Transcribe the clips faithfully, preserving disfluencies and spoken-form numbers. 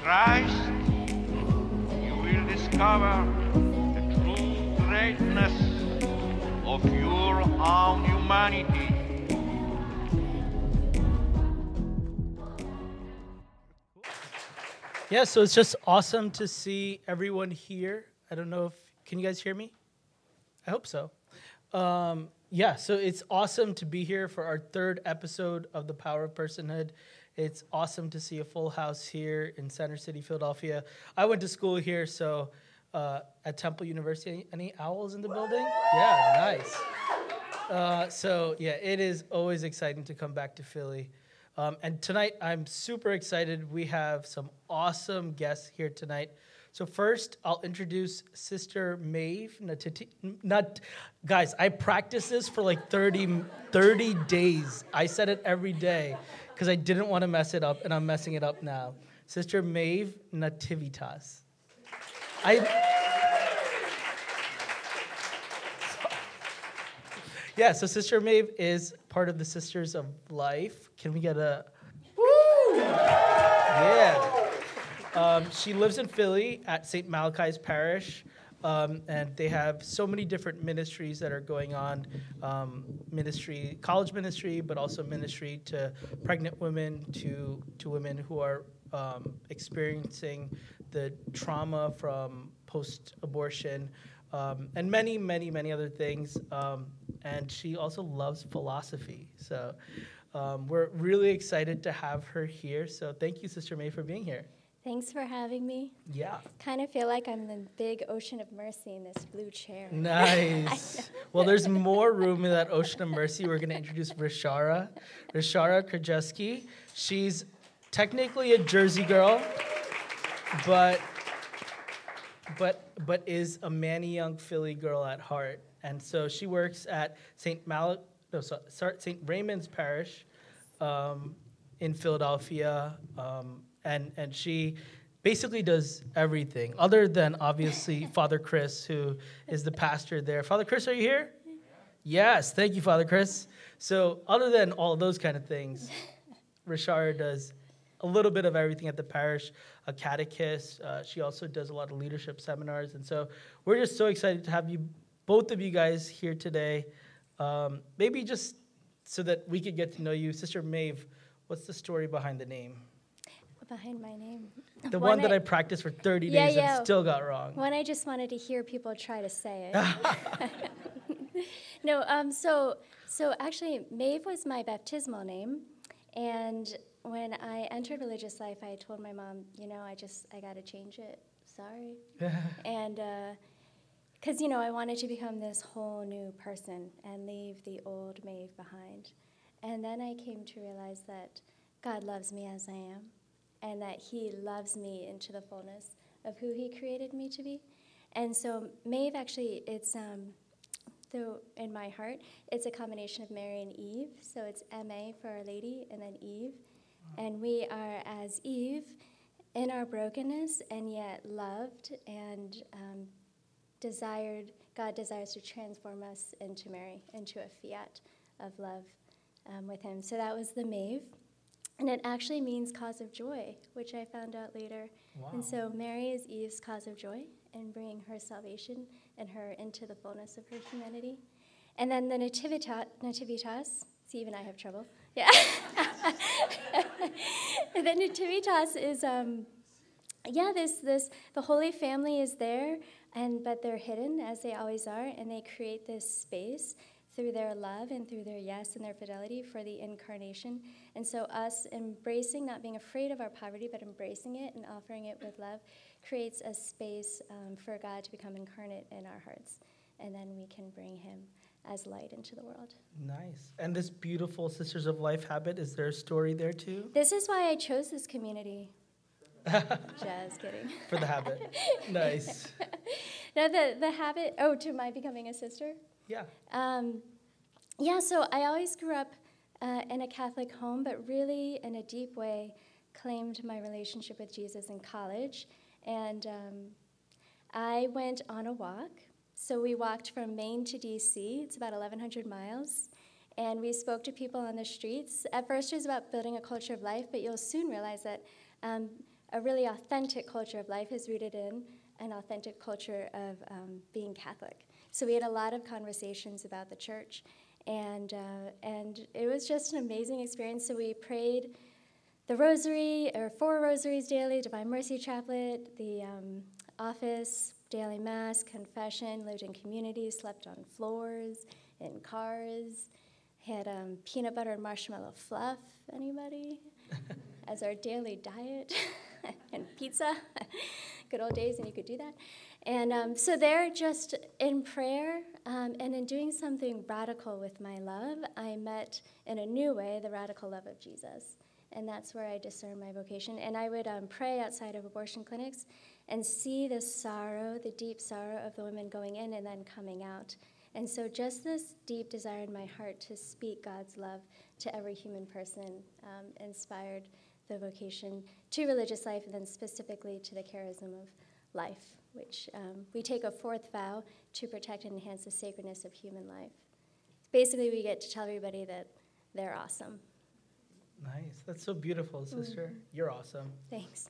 Christ, you will discover the true greatness of your own humanity. Yeah, so it's just awesome to see everyone here. I don't know if, can you guys hear me? I hope so. Um, yeah, so it's awesome to be here for our third episode of The Power of Personhood. It's awesome to see a full house here in Center City, Philadelphia. I went to school here, so uh, at Temple University. Any, any owls in the building? Yeah, nice. Uh, so yeah, it is always exciting to come back to Philly. Um, and tonight, I'm super excited. We have some awesome guests here tonight. So first, I'll introduce Sister Maeve Natiti. Not, guys, I practiced this for like thirty, thirty days. I said it every day because I didn't want to mess it up, and I'm messing it up now. Sister Maeve Nativitas. I... Yeah, so Sister Maeve is part of the Sisters of Life. Can we get a woo? Yeah. Um, she lives in Philly at Saint Malachi's Parish, um, and they have so many different ministries that are going on. Um, ministry, college ministry, but also ministry to pregnant women, to, to women who are um, experiencing the trauma from post-abortion, um, and many, many, many other things. Um, and she also loves philosophy. So um, we're really excited to have her here. So thank you, Sister May, for being here. Thanks for having me. Yeah. Kind of feel like I'm in the big ocean of mercy in this blue chair. Nice. Well, there's more room in that ocean of mercy. We're going to introduce Rishara. Rishara Krajewski. She's technically a Jersey girl, but but but is a Manny Young Philly girl at heart. And so she works at Saint Mal- no, sorry, Saint Raymond's Parish um, in Philadelphia, um, and and she basically does everything other than obviously Father Chris, who is the pastor there. Father Chris, are you here? Yes, thank you, Father Chris. So other than all those kind of things, Rishara does a little bit of everything at the parish, a catechist. Uh, she also does a lot of leadership seminars. And so we're just so excited to have you, both of you guys here today. Um, maybe just so that we could get to know you. Sister Maeve, what's the story behind the name? Behind my name? The one, one that I, I practiced for thirty yeah, days yeah. and still got wrong. One I just wanted to hear people try to say it. no, um, so, so actually, Maeve was my baptismal name. And when I entered religious life, I told my mom, you know, I just, I got to change it. Sorry. and, because, uh, you know, I wanted to become this whole new person and leave the old Maeve behind. And then I came to realize that God loves me as I am, and that he loves me into the fullness of who he created me to be. And so Maeve, actually, it's, um, though in my heart, it's a combination of Mary and Eve. So it's M A for Our Lady, and then Eve. And we are as Eve in our brokenness, and yet loved and um, desired. God desires to transform us into Mary, into a fiat of love um, with him. So that was the Maeve. And it actually means cause of joy, which I found out later. Wow. And so Mary is Eve's cause of joy in bringing her salvation and her into the fullness of her humanity. And then the nativita- Nativitas, see, even I have trouble. Yeah. The Nativitas is, um, yeah, this, this, the Holy Family is there, and but they're hidden, as they always are, and they create this space through their love and through their yes and their fidelity for the incarnation. And so us embracing, not being afraid of our poverty, but embracing it and offering it with love, creates a space um, for God to become incarnate in our hearts. And then we can bring him as light into the world. Nice. And this beautiful Sisters of Life habit, is there a story there too? This is why I chose this community. Just kidding. For the habit. Nice. No, the, the habit, oh, to my becoming a sister? Yeah. Um, yeah, so I always grew up uh, in a Catholic home, but really in a deep way claimed my relationship with Jesus in college. And um, I went on a walk. So we walked from Maine to D C. It's about eleven hundred miles. And we spoke to people on the streets. At first, it was about building a culture of life, but you'll soon realize that um, a really authentic culture of life is rooted in an authentic culture of um, being Catholic. So we had a lot of conversations about the church, and uh, and it was just an amazing experience. So we prayed the rosary, or four rosaries daily, Divine Mercy Chaplet, the um, office, daily mass, confession, lived in communities, slept on floors, in cars, had um, peanut butter and marshmallow fluff, anybody? As our daily diet, and pizza. Good old days, and you could do that. And um, so there, just in prayer um, and in doing something radical with my love, I met in a new way the radical love of Jesus. And that's where I discern my vocation. And I would um, pray outside of abortion clinics and see the sorrow, the deep sorrow of the women going in and then coming out. And so just this deep desire in my heart to speak God's love to every human person um, inspired the vocation to religious life, and then specifically to the charism of life, which um, we take a fourth vow to protect and enhance the sacredness of human life. Basically, we get to tell everybody that they're awesome. Nice. That's so beautiful, sister. Mm-hmm. You're awesome. Thanks.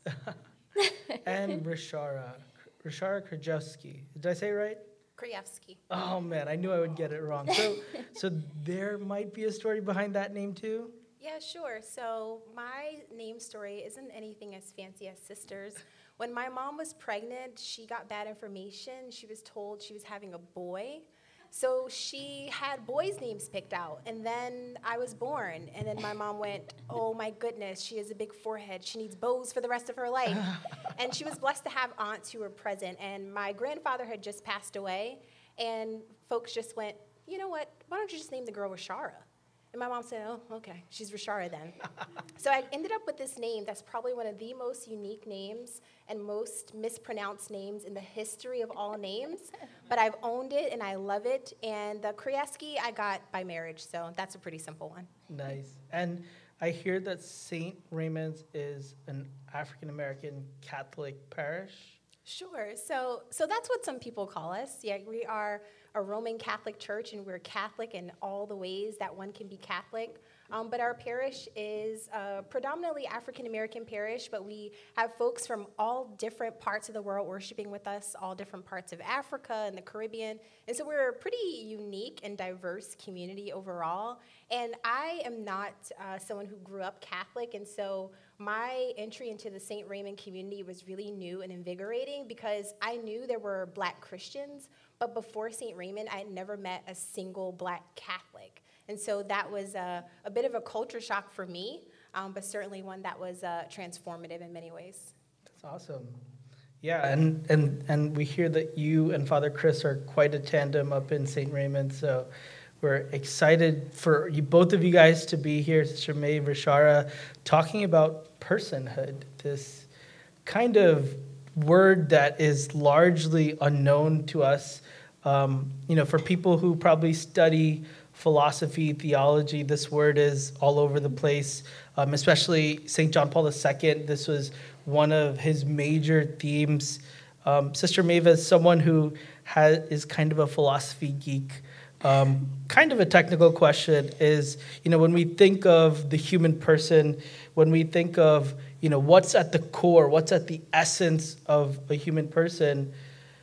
And Ryszara, Ryszara Krajewski. Did I say it right? Krajewski. Oh, man, I knew I would get it wrong. So, so there might be a story behind that name, too? Yeah, sure. So my name story isn't anything as fancy as sister's. When my mom was pregnant, she got bad information. She was told she was having a boy. So she had boys' names picked out. And then I was born. And then my mom went, oh, my goodness, she has a big forehead. She needs bows for the rest of her life. And she was blessed to have aunts who were present. And my grandfather had just passed away. And folks just went, you know what, why don't you just name the girl Ryszara? And my mom said, oh, okay, she's Ryszara then. So I ended up with this name that's probably one of the most unique names and most mispronounced names in the history of all names. But I've owned it, and I love it. And the Krajewski I got by marriage, so that's a pretty simple one. Nice. And I hear that Saint Raymond's is an African-American Catholic parish. Sure. So, so that's what some people call us. Yeah, we are a Roman Catholic church, and we're Catholic in all the ways that one can be Catholic. Um, but our parish is a predominantly African-American parish, but we have folks from all different parts of the world worshiping with us, all different parts of Africa and the Caribbean. And so we're a pretty unique and diverse community overall. And I am not uh, someone who grew up Catholic, and so my entry into the Saint Raymond community was really new and invigorating because I knew there were Black Christians, but before Saint Raymond, I had never met a single Black Catholic. And so that was a, a bit of a culture shock for me, um, but certainly one that was uh, transformative in many ways. That's awesome. Yeah, and, and, and we hear that you and Father Chris are quite a tandem up in Saint Raymond, so we're excited for you, both of you guys to be here, Sister Maeve, Ryszara, talking about personhood, this kind of word that is largely unknown to us. Um, you know, for people who probably study philosophy, theology, this word is all over the place, um, especially Saint John Paul the Second. This was one of his major themes. Um, Sister Maeve, as someone who has, is kind of a philosophy geek, um, kind of a technical question is, you know, when we think of the human person, when we think of, you know, what's at the core, what's at the essence of a human person,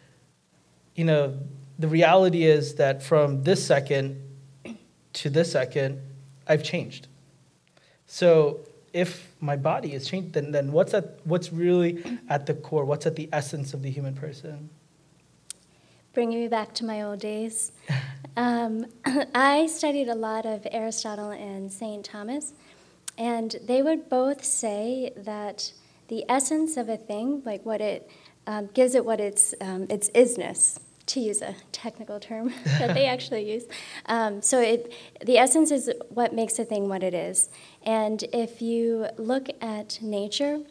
you know, the reality is that from this second to this second, I've changed. So if my body is changed, then, then what's at what's really at the core? What's at the essence of the human person? Bringing me back to my old days. Um, I studied a lot of Aristotle and Saint Thomas, and they would both say that the essence of a thing, like what it um, gives it what its um, its isness, to use a technical term that they actually use. Um, so it, the essence is what makes a thing what it is. And if you look at nature,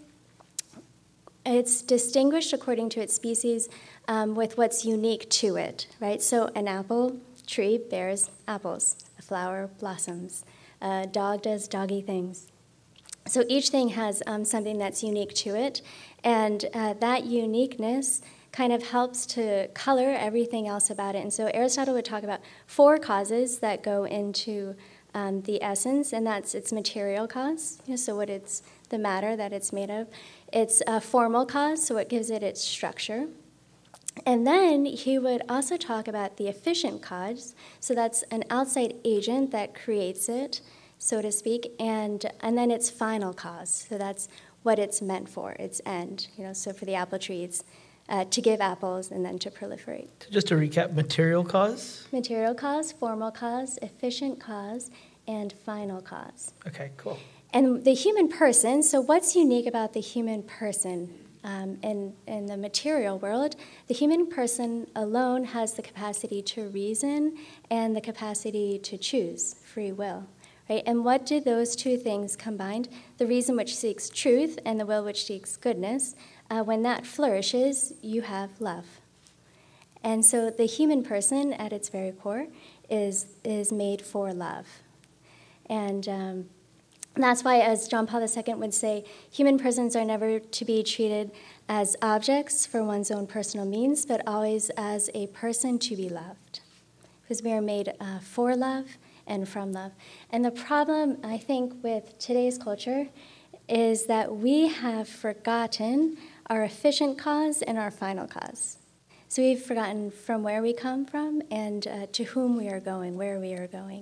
it's distinguished according to its species um, with what's unique to it, right? So an apple tree bears apples. A flower blossoms. A dog does doggy things. So each thing has um, something that's unique to it. And uh, that uniqueness kind of helps to color everything else about it. And so Aristotle would talk about four causes that go into um, the essence, and that's its material cause, you know, so what it's the matter that it's made of. It's a formal cause, so what gives it its structure. And then he would also talk about the efficient cause, so that's an outside agent that creates it, so to speak, and, and then its final cause, so that's what it's meant for, its end. You know, so for the apple tree, it's uh, to give apples and then to proliferate. Just to recap, material cause? Material cause, formal cause, efficient cause, and final cause. Okay, cool. And the human person, so what's unique about the human person? Um, in, in the material world, the human person alone has the capacity to reason and the capacity to choose, free will, right? And what do those two things combined? The reason which seeks truth and the will which seeks goodness, uh, when that flourishes, you have love. And so the human person, at its very core, is, is made for love. And um, that's why, as John Paul the Second would say, human persons are never to be treated as objects for one's own personal means, but always as a person to be loved. Because we are made uh, for love and from love. And the problem, I think, with today's culture is that we have forgotten our efficient cause and our final cause. So we've forgotten from where we come from and uh, to whom we are going, where we are going.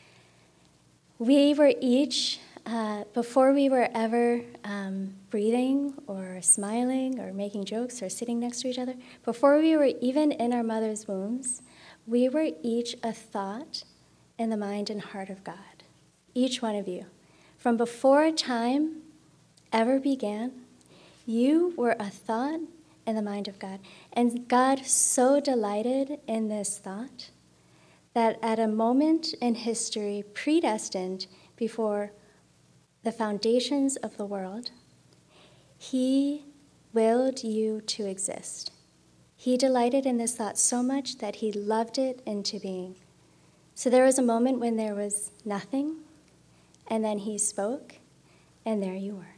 We were each, uh, before we were ever um, breathing or smiling or making jokes or sitting next to each other, before we were even in our mother's wombs, we were each a thought in the mind and heart of God. Each one of you. From before time ever began, you were a thought in the mind of God. And God so delighted in this thought that at a moment in history predestined before the foundations of the world, he willed you to exist. He delighted in this thought so much that he loved it into being. So there was a moment when there was nothing, and then he spoke, and there you were.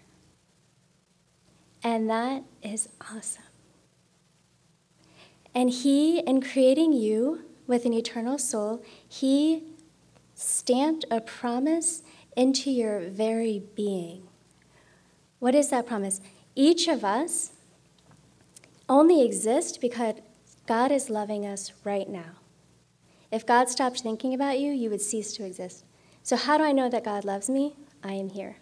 And that is awesome. And he, in creating you with an eternal soul, he stamped a promise into your very being. What is that promise? Each of us only exist because God is loving us right now. If God stopped thinking about you, you would cease to exist. So how do I know that God loves me? I am here.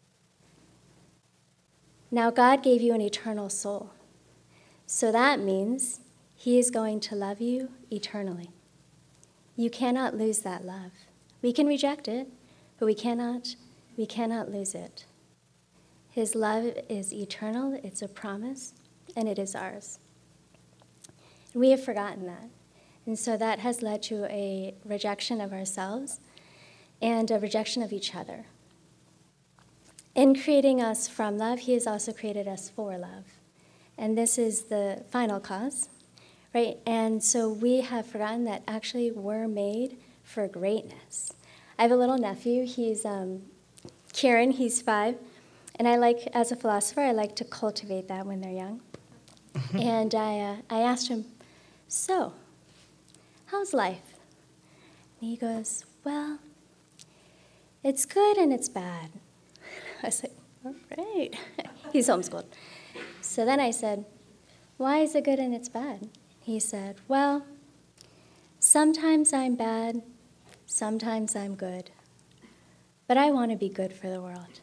Now, God gave you an eternal soul. So that means he is going to love you eternally. You cannot lose that love. We can reject it, but we cannot, we cannot lose it. His love is eternal, it's a promise, and it is ours. We have forgotten that. And so that has led to a rejection of ourselves and a rejection of each other. In creating us from love, he has also created us for love. And this is the final cause, right? And so we have forgotten that actually we're made for greatness. I have a little nephew. He's um, Kieran. He's five. And I like, as a philosopher, I like to cultivate that when they're young. And I, uh, I asked him, so, how's life? And he goes, well, it's good and it's bad. I was like, all right. He's homeschooled. So then I said, why is it good and it's bad? He said, well, sometimes I'm bad, sometimes I'm good, but I want to be good for the world.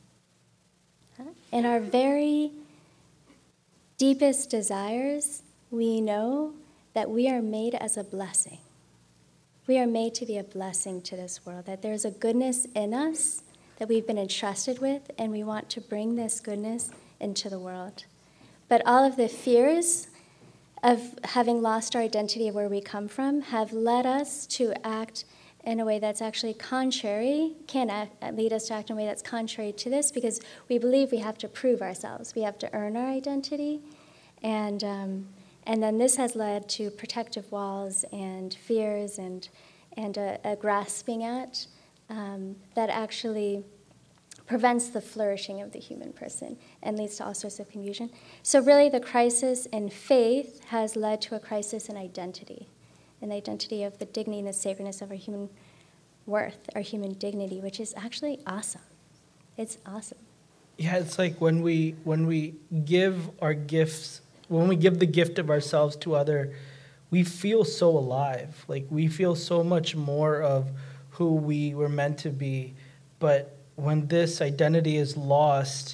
In our very deepest desires, we know that we are made as a blessing. We are made to be a blessing to this world, that there's a goodness in us that we've been entrusted with, and we want to bring this goodness into the world. But all of the fears of having lost our identity of where we come from have led us to act in a way that's actually contrary, can act, lead us to act in a way that's contrary to this, because we believe we have to prove ourselves. We have to earn our identity. And, um, and then this has led to protective walls and fears and, and a, a grasping at um, that actually prevents the flourishing of the human person and leads to all sorts of confusion. So really the crisis in faith has led to a crisis in identity, in the identity of the dignity and the sacredness of our human worth, our human dignity, which is actually awesome. It's awesome. Yeah, it's like when we when we give our gifts, when we give the gift of ourselves to other, we feel so alive. Like we feel so much more of who we were meant to be. But when this identity is lost,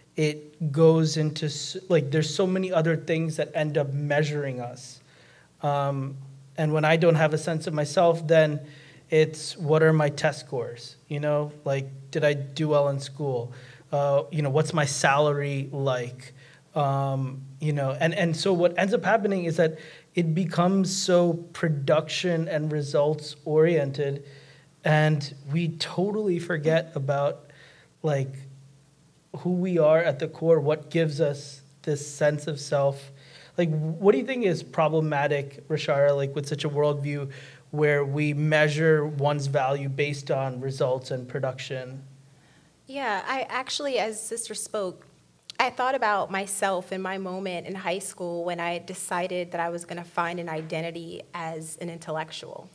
it goes into, like, there's so many other things that end up measuring us. Um, and when I don't have a sense of myself, then it's, what are my test scores? You know, like, did I do well in school? Uh, you know, what's my salary like? Um, you know, and, and so what ends up happening is that it becomes so production and results oriented, and we totally forget about, like, who we are at the core, what gives us this sense of self. Like, what do you think is problematic, Rashara, like with such a worldview where we measure one's value based on results and production? Yeah, I actually, as Sister spoke, I thought about myself in my moment in high school when I decided that I was going to find an identity as an intellectual.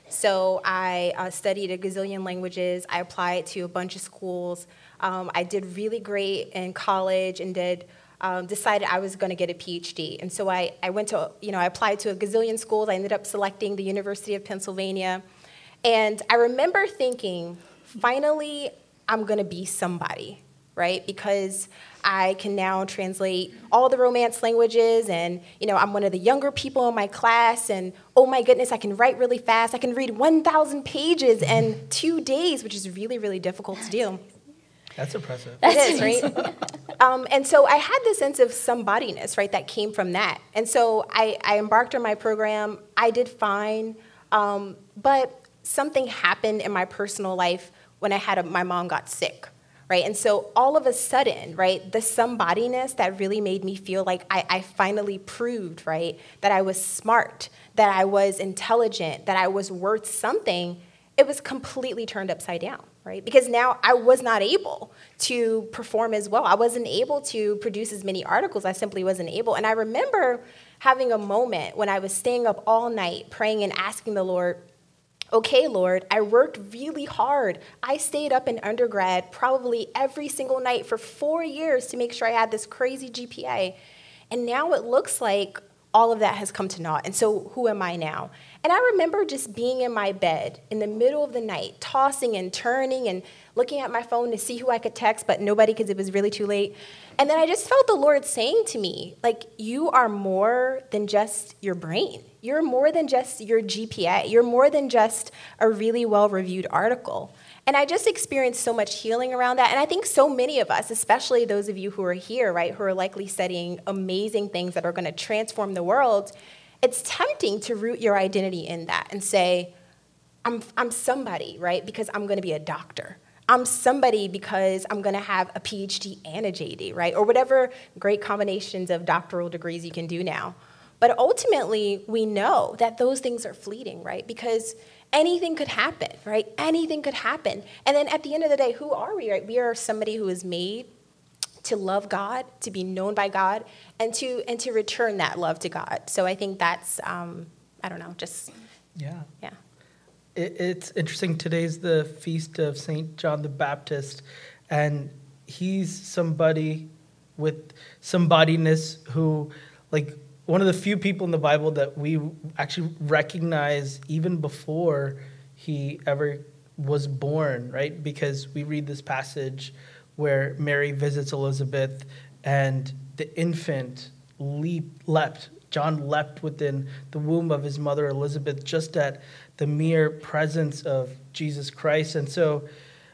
So I uh, studied a gazillion languages. I applied to a bunch of schools. Um, I did really great in college and did um, decided I was going to get a P H D. And so I, I went to, you know, I applied to a gazillion schools. I ended up selecting the University of Pennsylvania. And I remember thinking, finally, I'm going to be somebody, right? Because I can now translate all the Romance languages, and you know, I'm one of the younger people in my class, and oh my goodness, I can write really fast. I can read one thousand pages in two days, which is really, really difficult to do. That's impressive. It is, right? um, and so I had this sense of somebodyness, right, that came from that. And so I, I embarked on my program. I did fine, um, but something happened in my personal life when I had a, my mom got sick. Right? And so all of a sudden, right, the somebodyness that really made me feel like I, I finally proved, right, that I was smart, that I was intelligent, that I was worth something, it was completely turned upside down, right? Because now I was not able to perform as well. I wasn't able to produce as many articles. I simply wasn't able. And I remember having a moment when I was staying up all night praying and asking the Lord, okay, Lord, I worked really hard. I stayed up in undergrad probably every single night for four years to make sure I had this crazy G P A. And now it looks like all of that has come to naught. And so who am I now? And I remember just being in my bed in the middle of the night, tossing and turning and looking at my phone to see who I could text, but nobody because it was really too late. And then I just felt the Lord saying to me, like, you are more than just your brain. You're more than just your G P A. You're more than just a really well-reviewed article. And I just experienced so much healing around that. And I think so many of us, especially those of you who are here, right, who are likely studying amazing things that are going to transform the world, it's tempting to root your identity in that and say, I'm, I'm somebody, right, because I'm going to be a doctor. I'm somebody because I'm going to have a P H D and a J D, right, or whatever great combinations of doctoral degrees you can do now. But ultimately, we know that those things are fleeting, right, because anything could happen, right? Anything could happen. And then at the end of the day, who are we, right? We are somebody who is made to love God, to be known by God, and to and to return that love to God. So I think that's, um, I don't know, just, Yeah. yeah. It, it's interesting. Today's the feast of Saint John the Baptist, and he's somebody with somebodyness who, like, one of the few people in the Bible that we actually recognize even before he ever was born, right? Because we read this passage where Mary visits Elizabeth and the infant leap, leapt. John leapt within the womb of his mother Elizabeth just at the mere presence of Jesus Christ. And so,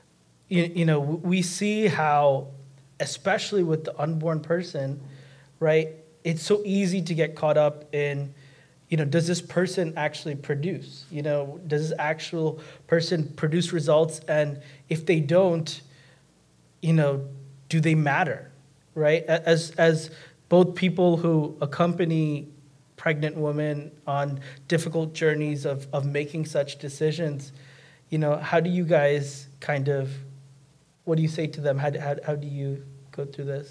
you, you know, we see how, especially with the unborn person, right, it's so easy to get caught up in, you know, does this person actually produce? You know, does this actual person produce results? And if they don't, you know, do they matter, right? As as both people who accompany pregnant women on difficult journeys of, of making such decisions, you know, how do you guys kind of, what do you say to them? How, how, how do you go through this?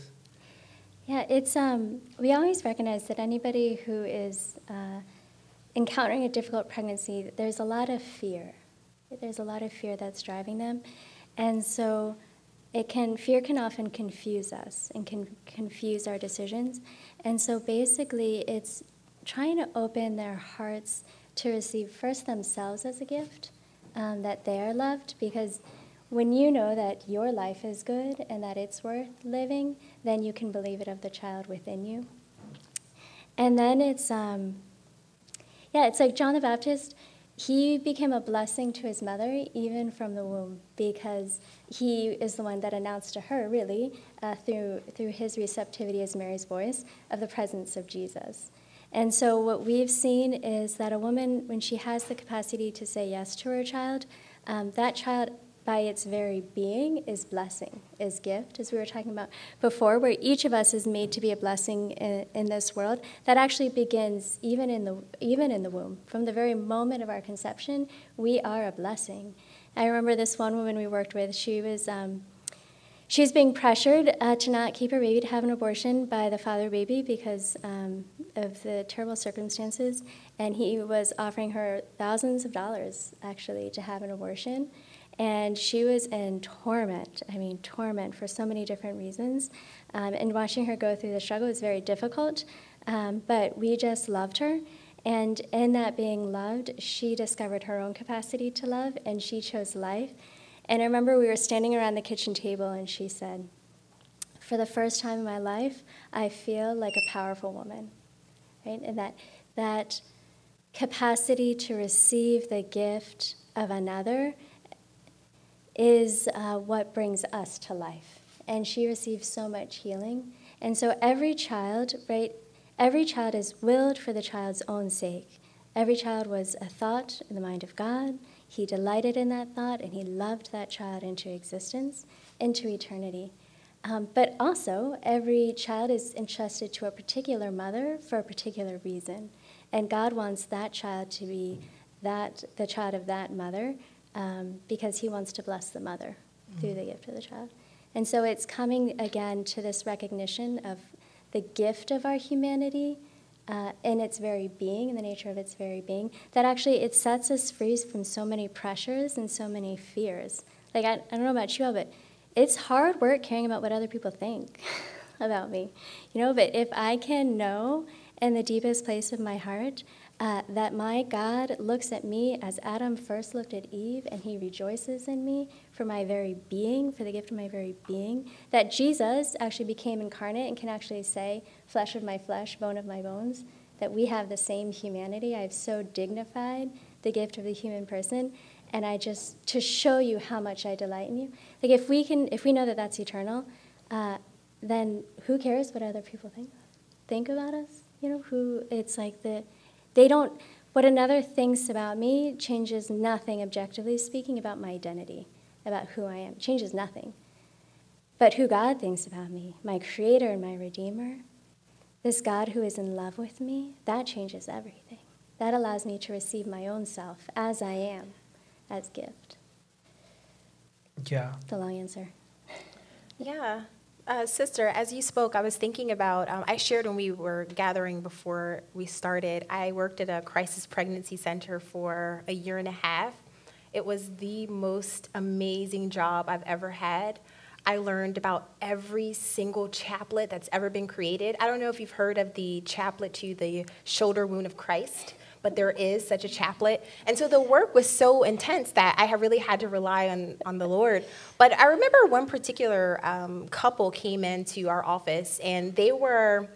Yeah, it's um. We always recognize that anybody who is uh, encountering a difficult pregnancy, there's a lot of fear, There's a lot of fear that's driving them. And so it can, fear can often confuse us and can confuse our decisions. And so basically it's trying to open their hearts to receive first themselves as a gift, um, that they are loved, because when you know that your life is good and that it's worth living, then you can believe it of the child within you. And then it's, um, yeah, it's like John the Baptist, he became a blessing to his mother even from the womb, because he is the one that announced to her, really, uh, through, through his receptivity as Mary's voice, of the presence of Jesus. And so what we've seen is that a woman, when she has the capacity to say yes to her child, um, that child, by its very being, is blessing, is gift, as we were talking about before, where each of us is made to be a blessing in, in this world. That actually begins even in the even in the womb. From the very moment of our conception, we are a blessing. I remember this one woman we worked with. She was um, she was being pressured uh, to not keep her baby, to have an abortion by the father baby because um, of the terrible circumstances, and he was offering her thousands of dollars actually to have an abortion. And she was in torment, I mean, torment for so many different reasons. Um, and watching her go through the struggle was very difficult, um, but we just loved her. And in that being loved, she discovered her own capacity to love, and she chose life. And I remember we were standing around the kitchen table, and she said, "For the first time in my life, I feel like a powerful woman." Right? And that, that capacity to receive the gift of another is uh, what brings us to life. And she receives so much healing. And so every child, right, every child is willed for the child's own sake. Every child was a thought in the mind of God. He delighted in that thought, and he loved that child into existence, into eternity. Um, but also, every child is entrusted to a particular mother for a particular reason. And God wants that child to be that the child of that mother, Um, because he wants to bless the mother mm-hmm. through the gift of the child. And so it's coming again to this recognition of the gift of our humanity uh, in its very being, in the nature of its very being, that actually it sets us free from so many pressures and so many fears. Like, I, I don't know about you all, but it's hard work caring about what other people think about me. You know, but if I can know in the deepest place of my heart Uh, that my God looks at me as Adam first looked at Eve, and he rejoices in me for my very being, for the gift of my very being, that Jesus actually became incarnate and can actually say, flesh of my flesh, bone of my bones, that we have the same humanity. I've so dignified the gift of the human person, and I just, to show you how much I delight in you. Like, if we can, if we know that that's eternal, uh, then who cares what other people think, think about us? You know, who, it's like the, They don't, what another thinks about me changes nothing, objectively speaking, about my identity, about who I am. It changes nothing. But who God thinks about me, my creator and my redeemer, this God who is in love with me, that changes everything. That allows me to receive my own self as I am, as gift. Yeah. The long answer. Yeah. Uh, sister, as you spoke, I was thinking about, um, I shared when we were gathering before we started, I worked at a crisis pregnancy center for a year and a half. It was the most amazing job I've ever had. I learned about every single chaplet that's ever been created. I don't know if you've heard of the chaplet to the shoulder wound of Christ, but there is such a chaplet. And so the work was so intense that I have really had to rely on, on the Lord. But I remember one particular um, couple came into our office, and they were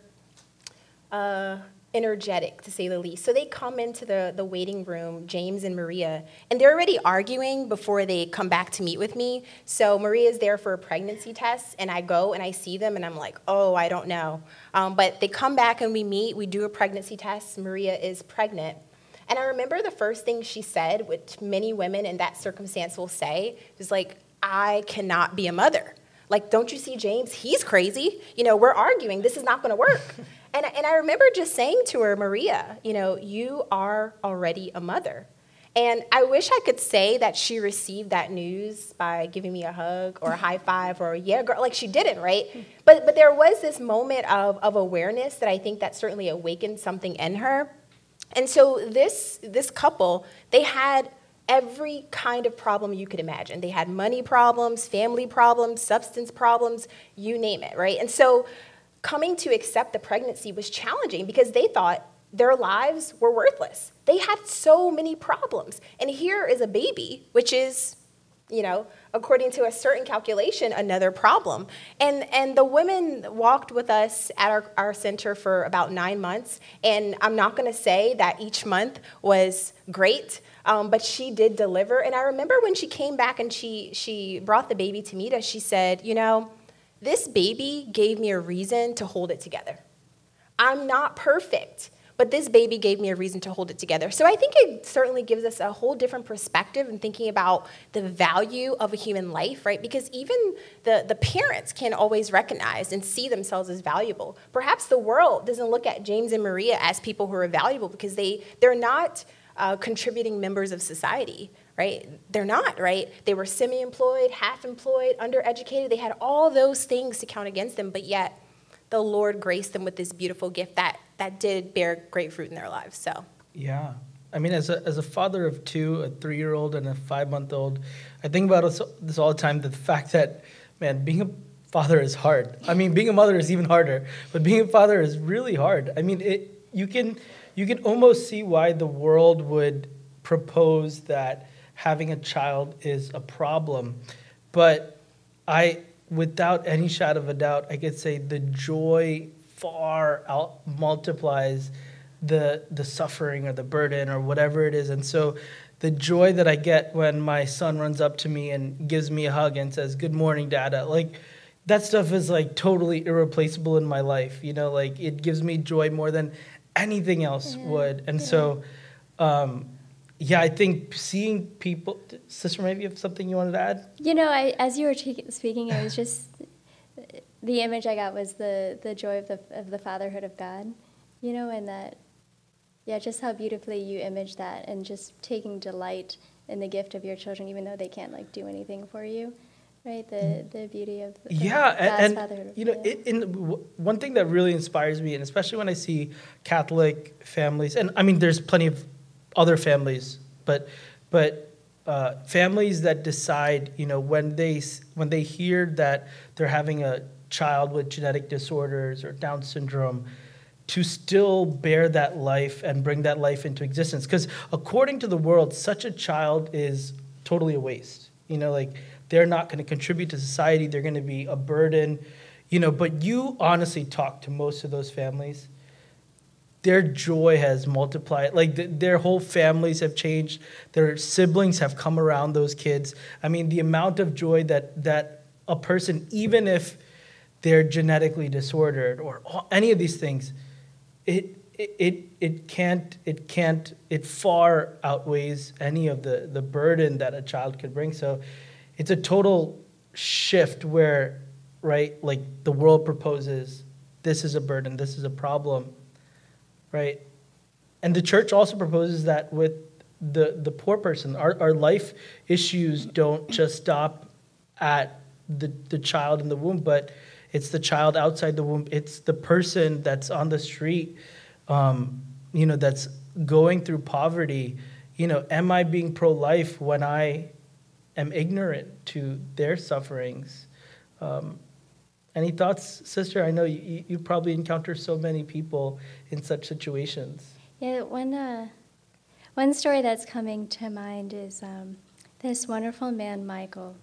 uh, energetic, to say the least. So they come into the, the waiting room, James and Maria, and they're already arguing before they come back to meet with me. So Maria's there for a pregnancy test, and I go and I see them, and I'm like, oh, I don't know. Um, but they come back and we meet, we do a pregnancy test. Maria is pregnant. And I remember the first thing she said, which many women in that circumstance will say, is like, I cannot be a mother. Like, don't you see James? He's crazy. You know, we're arguing. This is not going to work. And, and I remember just saying to her, Maria, you know, you are already a mother. And I wish I could say that she received that news by giving me a hug or a high five or, yeah, girl, like she didn't, right? But but there was this moment of, of awareness that I think that certainly awakened something in her. And so this this couple, they had every kind of problem you could imagine. They had money problems, family problems, substance problems, you name it, right? And so coming to accept the pregnancy was challenging because they thought their lives were worthless. They had so many problems. And here is a baby, which is, you know, according to a certain calculation, another problem. And and the women walked with us at our, our center for about nine months. And I'm not going to say that each month was great, um, but she did deliver. And I remember when she came back and she she brought the baby to meet us, she said, you know, this baby gave me a reason to hold it together. I'm not perfect, but this baby gave me a reason to hold it together. So I think it certainly gives us a whole different perspective in thinking about the value of a human life, right? Because even the, the parents can always recognize and see themselves as valuable. Perhaps the world doesn't look at James and Maria as people who are valuable because they, they're not uh, contributing members of society, right? They're not, right? They were semi-employed, half-employed, undereducated. They had all those things to count against them, but yet the Lord graced them with this beautiful gift that that did bear great fruit in their lives. So yeah, I mean, as a as a father of two, a three-year-old and a five-month-old, I think about this all the time. The fact that, man, being a father is hard. I mean, being a mother is even harder, but being a father is really hard. I mean, it you can you can almost see why the world would propose that having a child is a problem, but I. Without any shadow of a doubt, I could say the joy far out multiplies the the suffering or the burden or whatever it is. And so the joy that I get when my son runs up to me and gives me a hug and says, "Good morning, Dada," like that stuff is like totally irreplaceable in my life. You know, like it gives me joy more than anything else yeah. would. And yeah. so, um, yeah, I think seeing people, Sister, maybe you have something you wanted to add? You know, I, as you were t- speaking, it was just, the image I got was the, the joy of the of the fatherhood of God, you know, and that, yeah, just how beautifully you image that and just taking delight in the gift of your children, even though they can't, like, do anything for you, right? The the beauty of the, yeah, God's and, fatherhood. And, you know, it, in, w- one thing that really inspires me, and especially when I see Catholic families, and I mean, there's plenty of other families, but but uh, families that decide, you know, when they when they hear that they're having a child with genetic disorders or Down syndrome, to still bear that life and bring that life into existence. Because according to the world, such a child is totally a waste. You know, like they're not going to contribute to society. They're going to be a burden, you know. But you honestly talk to most of those families, their joy has multiplied. Like th- their whole families have changed. Their siblings have come around those kids. I mean, the amount of joy that that a person, even if they're genetically disordered or all, any of these things, it it it can't it can't it far outweighs any of the the burden that a child could bring. So it's a total shift where, right, like the world proposes this is a burden, this is a problem. Right? And the church also proposes that with the, the poor person. Our, our life issues don't just stop at the, the child in the womb, but it's the child outside the womb. It's the person that's on the street, um, you know, that's going through poverty. You know, am I being pro-life when I am ignorant to their sufferings? Um, Any thoughts, sister? I know you, you probably encounter so many people in such situations. Yeah, one, uh, one story that's coming to mind is um, this wonderful man, Michael.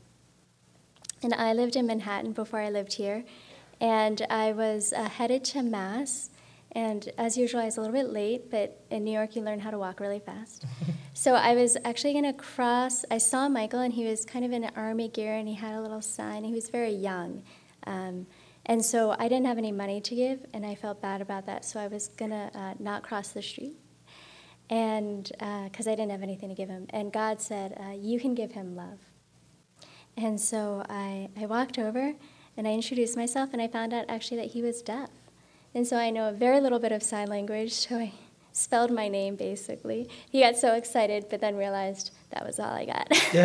And I lived in Manhattan before I lived here. And I was uh, headed to Mass. And as usual, I was a little bit late, but in New York, you learn how to walk really fast. So I was actually going to cross. I saw Michael, and he was kind of in army gear, and he had a little sign. He was very young. Um, and so I didn't have any money to give, and I felt bad about that. So I was going to uh, not cross the street, and because uh, I didn't have anything to give him. And God said, uh, you can give him love. And so I, I walked over, and I introduced myself, and I found out actually that he was deaf. And so I know a very little bit of sign language, so I spelled my name, basically. He got so excited, but then realized that was all I got.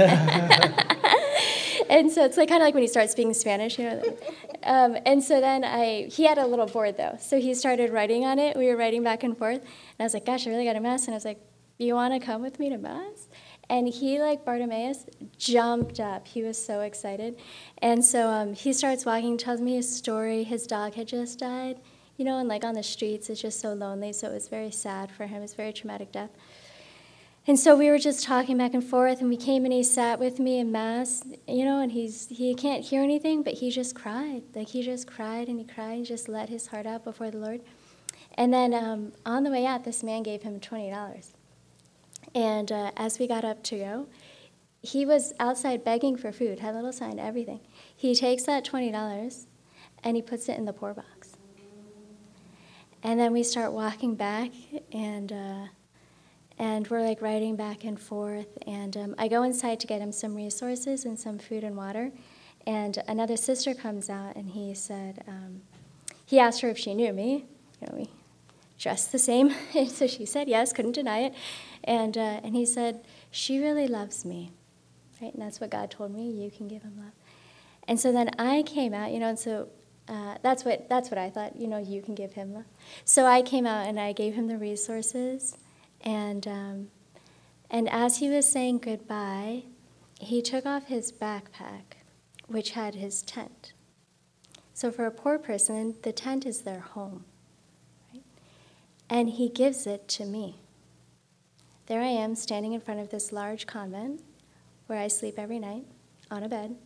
And so it's like kind of like when you start speaking Spanish, you know. Um, and so then I, he had a little board though, so he started writing on it. We were writing back and forth, and I was like, "Gosh, I really got to Mass." And I was like, "You want to come with me to Mass?" And he, like Bartimaeus, jumped up. He was so excited. And so um, he starts walking, tells me his story. His dog had just died, you know, and like on the streets, it's just so lonely. So it was very sad for him. It was a very traumatic death. And so we were just talking back and forth, and we came and he sat with me in Mass, you know, and he's he can't hear anything, but he just cried. Like he just cried and he cried and just let his heart out before the Lord. And then um, on the way out, this man gave him twenty dollars. And uh, as we got up to go, he was outside begging for food, had a little sign, everything. He takes that twenty dollars and he puts it in the poor box. And then we start walking back, and uh, and we're like riding back and forth. And um, I go inside to get him some resources and some food and water. And another sister comes out, and he said, um, he asked her if she knew me. You know, we dressed the same. And so she said yes, couldn't deny it. And uh, and he said, she really loves me, right? And that's what God told me, you can give him love. And so then I came out, you know, and so uh, that's what that's what I thought, you know, you can give him love. So I came out and I gave him the resources, and um, and as he was saying goodbye, he took off his backpack, which had his tent. So for a poor person, the tent is their home, right? And he gives it to me. There I am, standing in front of this large convent where I sleep every night on a bed,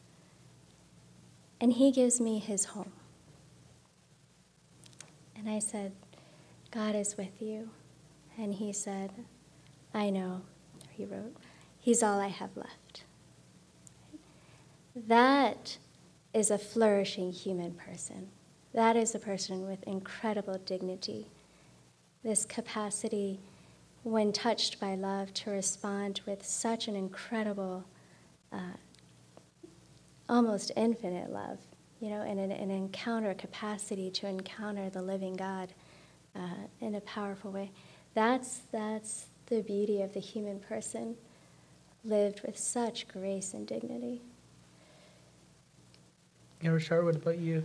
and he gives me his home. And I said, God is with you. And he said, I know, he wrote, he's all I have left. That is a flourishing human person. That is a person with incredible dignity, this capacity, when touched by love, to respond with such an incredible, uh, almost infinite love, you know, and an, an encounter capacity to encounter the living God uh, in a powerful way. That's, that's the beauty of the human person, lived with such grace and dignity. Yeah, Rashard, what about you?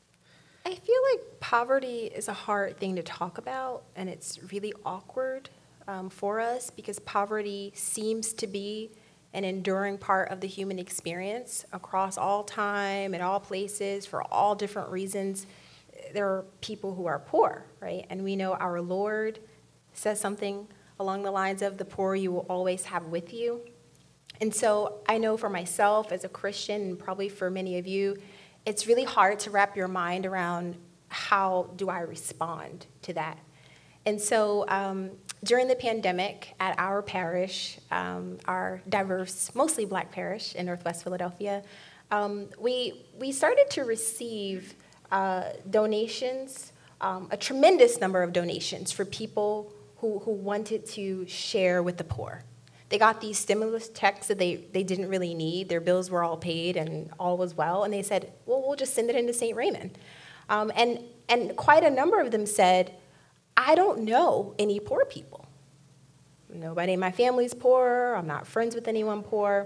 I feel like poverty is a hard thing to talk about, and it's really awkward um, for us because poverty seems to be an enduring part of the human experience across all time and all places for all different reasons. There are people who are poor, right? And we know our Lord says something along the lines of, the poor you will always have with you. And so I know for myself as a Christian, and probably for many of you, it's really hard to wrap your mind around how do I respond to that. And so um, during the pandemic at our parish, um, our diverse, mostly Black parish in Northwest Philadelphia, um, we, we started to receive uh, donations, um, a tremendous number of donations for people who, who wanted to share with the poor. They got these stimulus checks that they, they didn't really need. Their bills were all paid and all was well. And they said, well, we'll just send it into Saint Raymond. Um, and, and quite a number of them said, I don't know any poor people. Nobody in my family's poor. I'm not friends with anyone poor.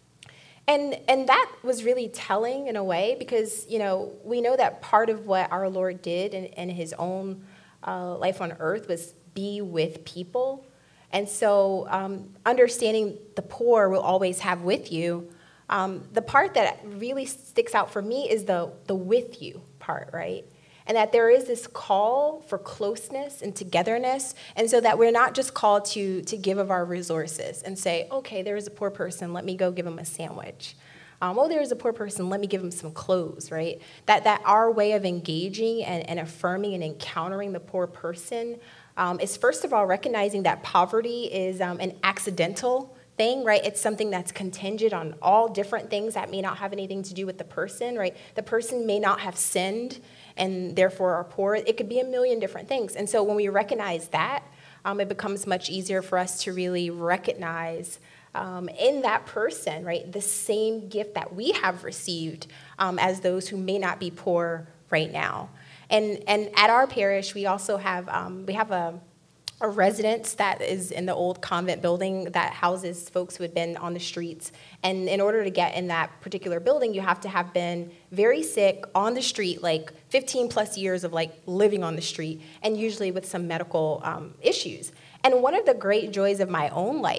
And, and that was really telling in a way because, you know, we know that part of what our Lord did in, in his own uh, life on earth was be with people. And so um, understanding the poor will always have with you, um, the part that really sticks out for me is the, the with you part, right? And that there is this call for closeness and togetherness, and so that we're not just called to, to give of our resources and say, okay, there is a poor person, let me go give them a sandwich. Um, oh, there is a poor person, let me give them some clothes, right? That, that our way of engaging and, and affirming and encountering the poor person Um, is first of all recognizing that poverty is um, an accidental thing, right? It's something that's contingent on all different things that may not have anything to do with the person, right? The person may not have sinned and therefore are poor. It could be a million different things. And so when we recognize that, um, it becomes much easier for us to really recognize um, in that person, right, the same gift that we have received um, as those who may not be poor right now. And and at our parish, we also have um, we have a, a residence that is in the old convent building that houses folks who had been on the streets. And in order to get in that particular building, you have to have been very sick on the street, like fifteen plus years of like living on the street, and usually with some medical um, issues. And one of the great joys of my own life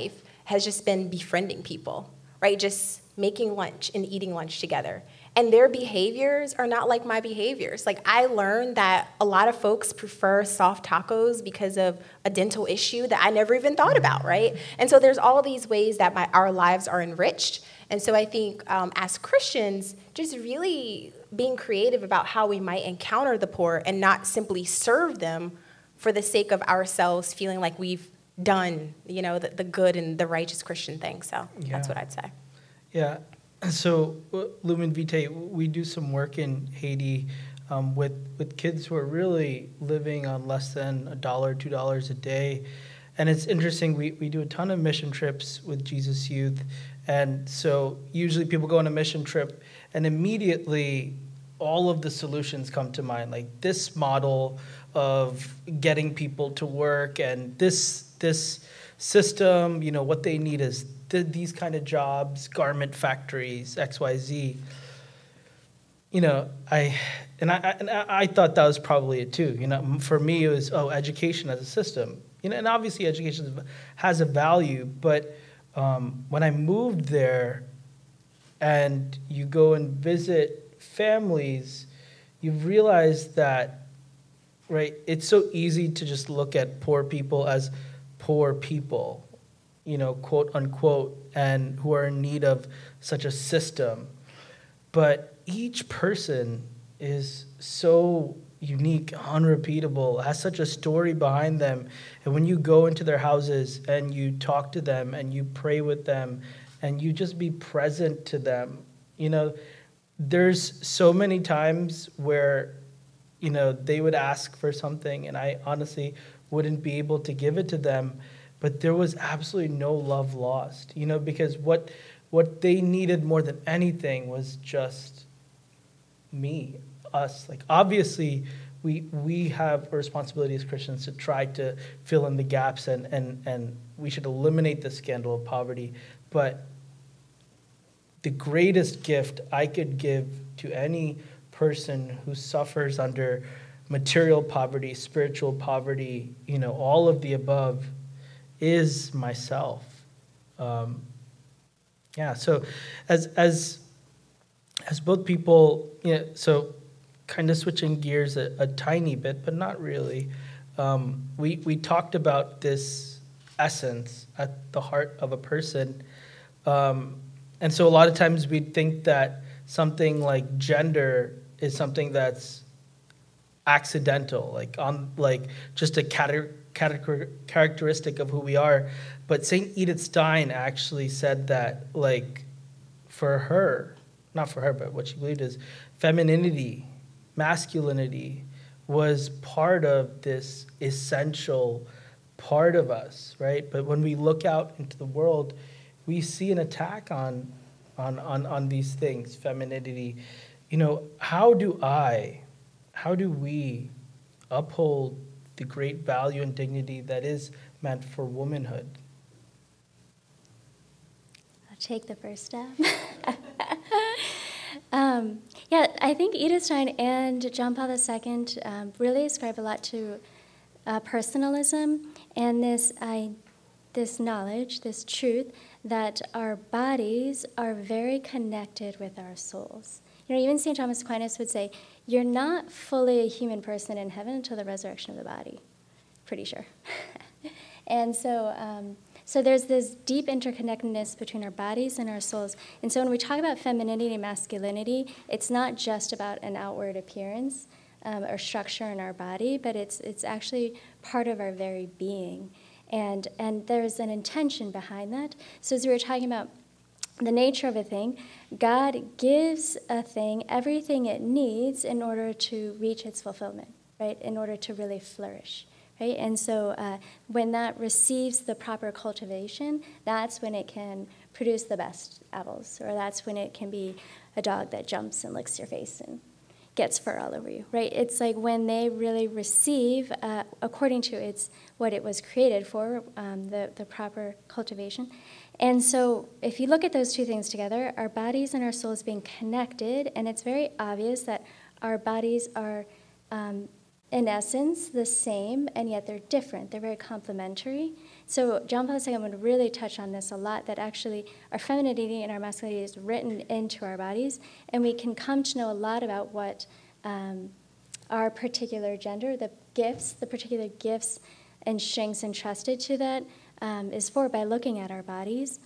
has just been befriending people, right? Just making lunch and eating lunch together. And their behaviors are not like my behaviors. Like, I learned that a lot of folks prefer soft tacos because of a dental issue that I never even thought about, right? And so there's all these ways that my, our lives are enriched. And so I think um, as Christians, just really being creative about how we might encounter the poor and not simply serve them for the sake of ourselves feeling like we've done, you know, the, the good and the righteous Christian thing. So Yeah. that's what I'd say. Yeah. So uh, Lumen Vitae, we do some work in Haiti um, with with kids who are really living on less than a dollar, two dollars a day, and it's interesting. We we do a ton of mission trips with Jesus Youth, and so usually people go on a mission trip, and immediately all of the solutions come to mind, like this model of getting people to work, and this this system. You know, what they need is th- these kind of jobs, garment factories, X Y Z. You know, I and I and I I thought that was probably it too. You know, m- for me it was, oh, education as a system. You know, and obviously education is- has a value, but um, when I moved there, and you go and visit families, you realize that, right? It's so easy to just look at poor people as poor people, you know, quote unquote, and who are in need of such a system. But each person is so unique, unrepeatable, has such a story behind them. And when you go into their houses and you talk to them and you pray with them and you just be present to them, you know, there's so many times where, you know, they would ask for something and I honestly wouldn't be able to give it to them, but there was absolutely no love lost, you know, because what what they needed more than anything was just me, us. Like, obviously, we we have a responsibility as Christians to try to fill in the gaps, and and and we should eliminate the scandal of poverty. But the greatest gift I could give to any person who suffers under material poverty, spiritual poverty, you know, all of the above, is myself. Um, yeah. So, as as as both people, you know, so kind of switching gears a, a tiny bit, but not really. Um, we we talked about this essence at the heart of a person, um, and so a lot of times we think that something like gender is something that's accidental, like on like just a cate- cate- characteristic of who we are. But Saint Edith Stein actually said that, like, for her, not for her, but what she believed is femininity, masculinity was part of this essential part of us, right? But when we look out into the world, we see an attack on on on, on these things, femininity. You know, how do I, how do we uphold the great value and dignity that is meant for womanhood? I'll take the first step. um, yeah, I think Edith Stein and John Paul the Second um, really ascribe a lot to uh, personalism and this I, this knowledge, this truth that our bodies are very connected with our souls. You know, even Saint Thomas Aquinas would say, you're not fully a human person in heaven until the resurrection of the body. Pretty sure. And so, um, so there's this deep interconnectedness between our bodies and our souls. And so when we talk about femininity and masculinity, it's not just about an outward appearance um, or structure in our body, but it's it's actually part of our very being. And and there's an intention behind that. So as we were talking about the nature of a thing, God gives a thing everything it needs in order to reach its fulfillment, right? In order to really flourish, right? And so uh, when that receives the proper cultivation, that's when it can produce the best apples, or that's when it can be a dog that jumps and licks your face and gets fur all over you, right? It's like when they really receive, uh, according to its what it was created for, um, the, the proper cultivation. And so if you look at those two things together, our bodies and our souls being connected, and it's very obvious that our bodies are um, in essence, the same, and yet they're different. They're very complementary. So John Paul the Second would really touch on this a lot, that actually our femininity and our masculinity is written into our bodies, and we can come to know a lot about what um, our particular gender, the gifts, the particular gifts and strengths entrusted to that um, is for by looking at our bodies.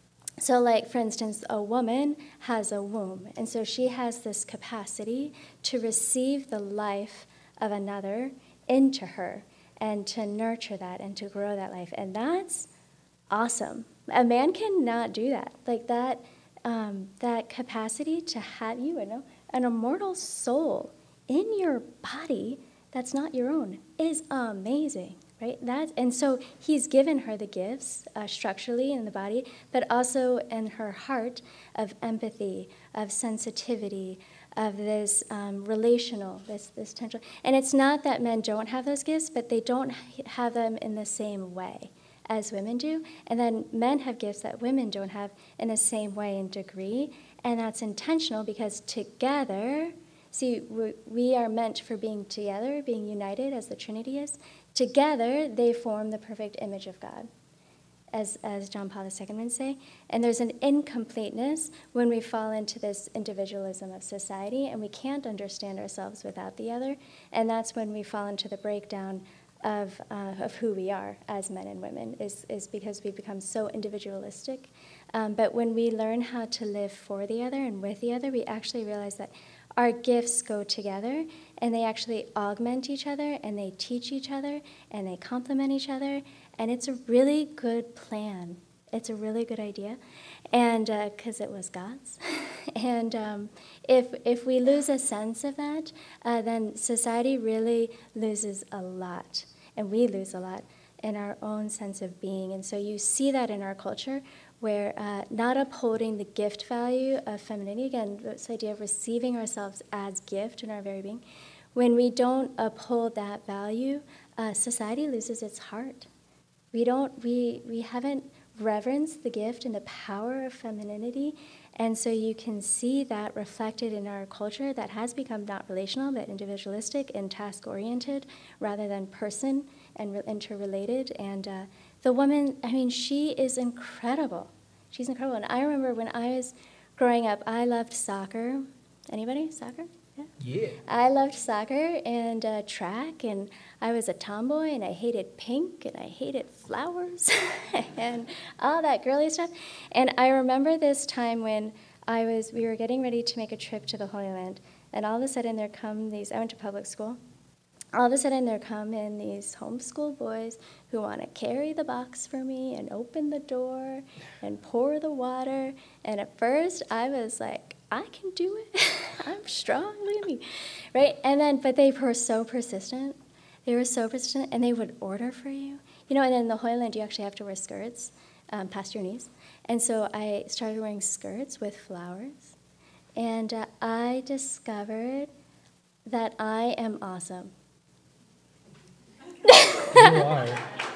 So like, for instance, a woman has a womb, and so she has this capacity to receive the life of another into her and to nurture that and to grow that life. And that's awesome. A man cannot do that. Like that, um, that capacity to have you know, an immortal soul in your body that's not your own is amazing. Right? That's, and so he's given her the gifts uh, structurally in the body, but also in her heart of empathy, of sensitivity, of this um, relational, this, this potential. And it's not that men don't have those gifts, but they don't have them in the same way as women do. And then men have gifts that women don't have in the same way and degree. And that's intentional because together, see, we, we are meant for being together, being united as the Trinity is. Together, they form the perfect image of God, as, as John Paul the Second would say. And there's an incompleteness when we fall into this individualism of society, and we can't understand ourselves without the other. And that's when we fall into the breakdown of, uh, of who we are as men and women, is, is because we become so individualistic. Um, but when we learn how to live for the other and with the other, we actually realize that our gifts go together, and they actually augment each other, and they teach each other, and they complement each other, and it's a really good plan. It's a really good idea, and because uh, it was God's. and um, if if we lose a sense of that, uh, then society really loses a lot, and we lose a lot in our own sense of being. And so you see that in our culture, where uh, not upholding the gift value of femininity, again, this idea of receiving ourselves as gift in our very being, when we don't uphold that value, uh, society loses its heart. We don't, we, we haven't reverenced the gift and the power of femininity, and so you can see that reflected in our culture that has become not relational, but individualistic and task-oriented, rather than person and re- interrelated, and uh, the woman, I mean, she is incredible. She's incredible. And I remember when I was growing up, I loved soccer. Anybody? Soccer? Yeah. Yeah. I loved soccer and uh, track, and I was a tomboy, and I hated pink, and I hated flowers, and all that girly stuff. And I remember this time when I was, we were getting ready to make a trip to the Holy Land, and all of a sudden there come these, I went to public school, all of a sudden there come in these homeschool boys who want to carry the box for me and open the door and pour the water. And at first I was like, I can do it. I'm strong, look at me, right? And then, but they were so persistent. They were so persistent, and they would order for you. You know, and in the Holy Land, you actually have to wear skirts um, past your knees. And so I started wearing skirts with flowers, and uh, I discovered that I am awesome. You are.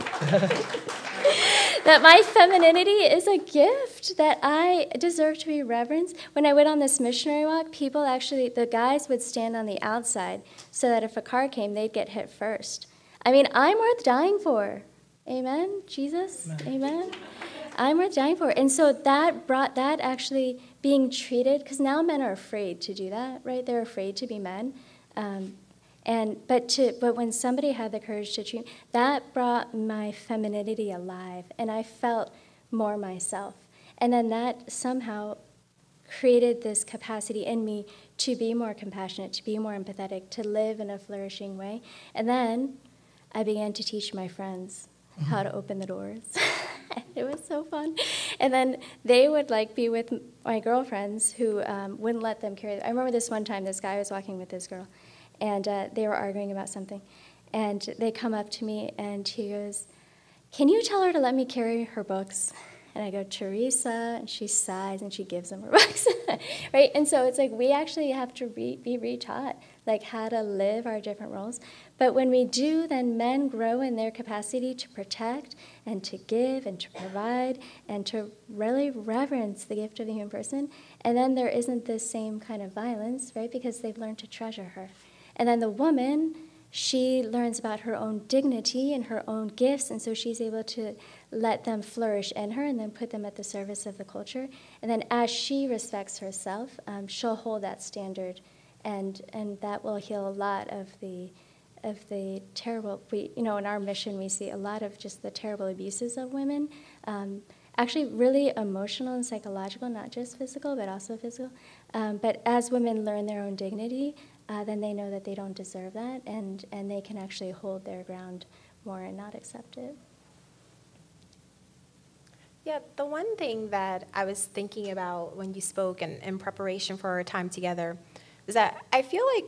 That my femininity is a gift, that I deserve to be reverenced. When I went on this missionary walk, people actually, the guys would stand on the outside so that if a car came, they'd get hit first. I mean, I'm worth dying for. Amen, Jesus? Amen. Amen. I'm worth dying for. And so that brought, that actually being treated, because now men are afraid to do that, right? They're afraid to be men. Um, And but to but when somebody had the courage to treat, that brought my femininity alive, and I felt more myself. And then that somehow created this capacity in me to be more compassionate, to be more empathetic, to live in a flourishing way. And then I began to teach my friends how to open the doors. It was so fun. And then they would like be with my girlfriends who um, wouldn't let them carry. I remember this one time, this guy was walking with this girl, and uh, they were arguing about something. And they come up to me, and he goes, "Can you tell her to let me carry her books?" And I go, "Teresa," and she sighs, and she gives them her books, right? And so it's like we actually have to re- be retaught, like how to live our different roles. But when we do, then men grow in their capacity to protect and to give and to provide and to really reverence the gift of the human person. And then there isn't this same kind of violence, right? Because they've learned to treasure her. And then the woman she learns about her own dignity and her own gifts, and so she's able to let them flourish in her and then put them at the service of the culture. And then as she respects herself, um, she'll hold that standard, and and that will heal a lot of the of the terrible, we, you know, in our mission we see a lot of just the terrible abuses of women, um, actually really emotional and psychological, not just physical, but also physical. Um, but as women learn their own dignity, uh, then they know that they don't deserve that, and, and they can actually hold their ground more and not accept it. Yeah, the one thing that I was thinking about when you spoke and in preparation for our time together is that I feel like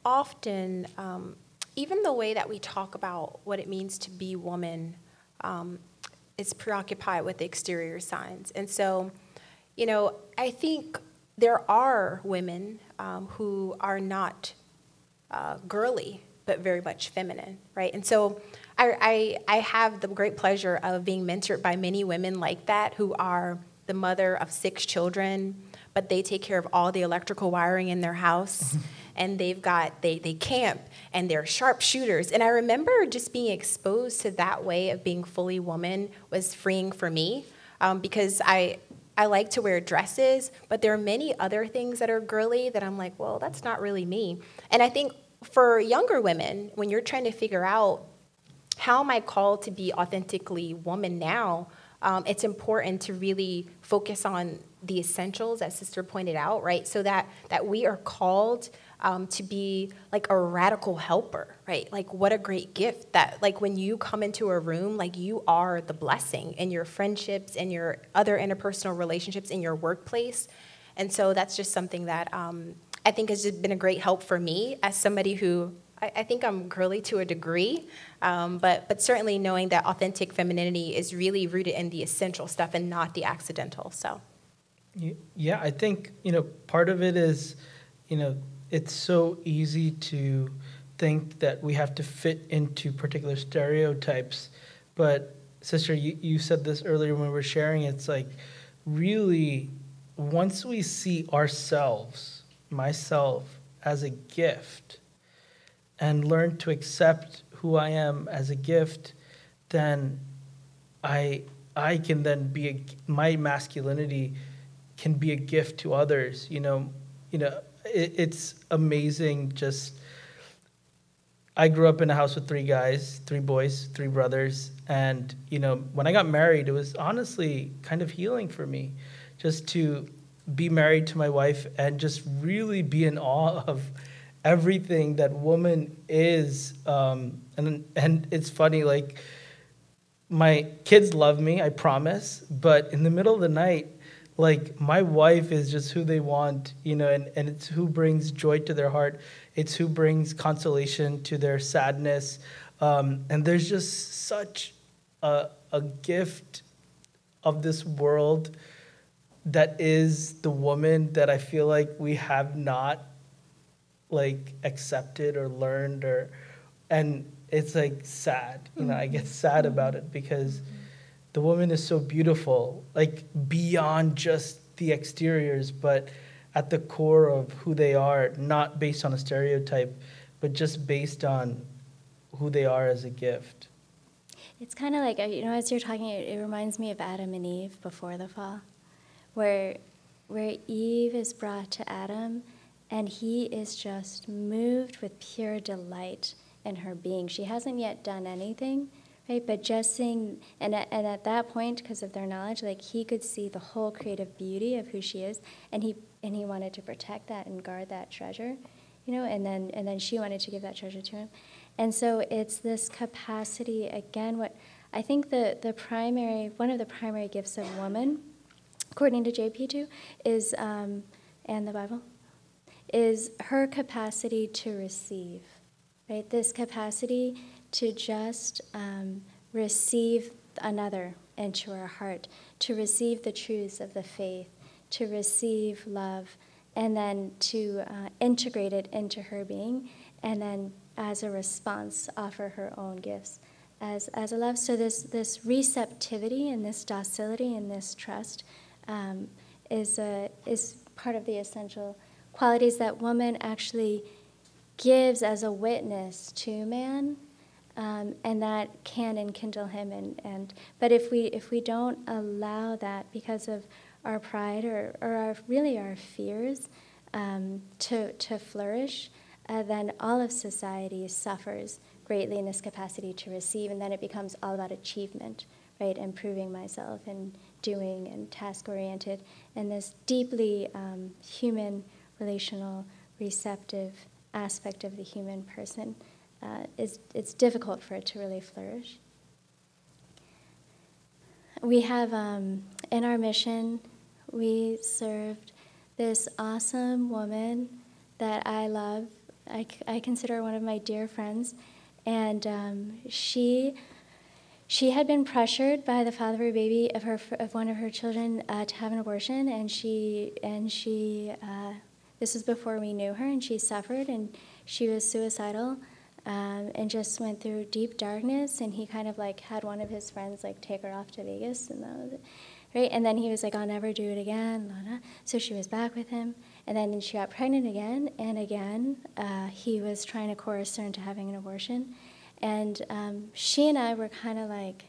often, um, even the way that we talk about what it means to be woman um, is preoccupied with the exterior signs. And so, you know, I think there are women um, who are not uh, girly, but very much feminine, right? And so I, I, I have the great pleasure of being mentored by many women like that who are the mother of six children, but they take care of all the electrical wiring in their house. And they've got, they, they camp, and they're sharpshooters. And I remember just being exposed to that way of being fully woman was freeing for me, um, because I, I like to wear dresses, but there are many other things that are girly that I'm like, well, that's not really me. And I think for younger women, when you're trying to figure out how am I called to be authentically woman now, um, it's important to really focus on the essentials, as Sister pointed out, right? So that, that we are called Um, to be like a radical helper, right? Like what a great gift that like when you come into a room, like you are the blessing in your friendships and your other interpersonal relationships in your workplace. And so that's just something that um, I think has just been a great help for me as somebody who, I, I think I'm girly to a degree, um, but, but certainly knowing that authentic femininity is really rooted in the essential stuff and not the accidental, so. Yeah, I think, you know, part of it is, you know, it's so easy to think that we have to fit into particular stereotypes. But, Sister, you, you said this earlier when we were sharing, it's like really, once we see ourselves, myself, as a gift, and learn to accept who I am as a gift, then I, I can then be, a, my masculinity can be a gift to others, you know, you know, it's amazing. Just, I grew up in a house with three guys, three boys, three brothers. And, you know, when I got married, it was honestly kind of healing for me just to be married to my wife and just really be in awe of everything that woman is. Um, and, and it's funny, like, my kids love me, I promise. But in the middle of the night, like, my wife is just who they want, you know, and, and it's who brings joy to their heart. It's who brings consolation to their sadness. Um, and there's just such a, a gift of this world that is the woman that I feel like we have not, like, accepted or learned, or, and it's, like, sad. You know, I get sad about it because the woman is so beautiful, like beyond just the exteriors, but at the core of who they are, not based on a stereotype, but just based on who they are as a gift. It's kind of like, you know, as you're talking, it, it reminds me of Adam and Eve before the fall, where, where Eve is brought to Adam, and he is just moved with pure delight in her being. She hasn't yet done anything, right? But just seeing, and at, and at that point, because of their knowledge, like he could see the whole creative beauty of who she is, and he and he wanted to protect that and guard that treasure, you know. And then and then she wanted to give that treasure to him, and so it's this capacity again. What I think the the primary one of the primary gifts of woman, according to J P two, is um, and the Bible, is her capacity to receive, right? This capacity to just um, receive another into our heart, to receive the truths of the faith, to receive love, and then to uh, integrate it into her being, and then as a response, offer her own gifts as, as a love. So this, this receptivity and this docility and this trust um, is, a, is part of the essential qualities that woman actually gives as a witness to man, um, and that can enkindle him. And, and but if we if we don't allow that because of our pride or, or our, really our fears um, to to flourish, uh, then all of society suffers greatly in this capacity to receive, and then it becomes all about achievement, right, and proving myself and doing and task-oriented, and this deeply um, human, relational, receptive aspect of the human person uh, is it's difficult for it to really flourish. We have um, in our mission, we served this awesome woman that I love. I, I consider her one of my dear friends, and um, she. She had been pressured by the father of her baby, of her, of one of her children, uh, to have an abortion, and she, and she, uh, this was before we knew her, and she suffered, and she was suicidal, um, and just went through deep darkness. And he kind of like had one of his friends like take her off to Vegas, and that was it, right? And then he was like, "I'll never do it again." Blah, blah. So she was back with him, and then she got pregnant again, and again, uh, he was trying to coerce her into having an abortion. And um, she and I were kind of like,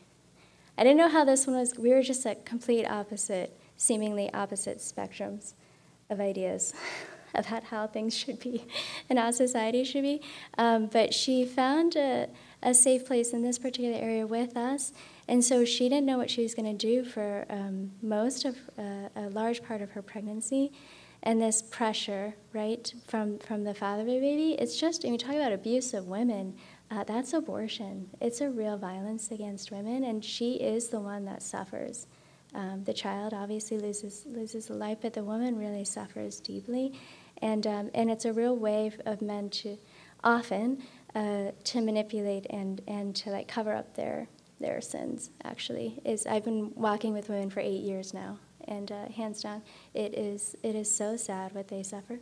I didn't know how this one was. We were just at complete opposite, seemingly opposite spectrums of ideas about how things should be and how society should be. Um, but she found a, a safe place in this particular area with us. And so she didn't know what she was going to do for um, most of, uh, a large part of her pregnancy. And this pressure, right, from, from the father of the baby, it's just, when you talk about abuse of women, Uh, that's abortion. It's a real violence against women, and she is the one that suffers. Um, the child obviously loses loses a life, but the woman really suffers deeply, and um, and it's a real way of men to often uh, to manipulate and and to like cover up their their sins. Actually, is I've been walking with women for eight years now, and uh, hands down, it is it is so sad what they suffer.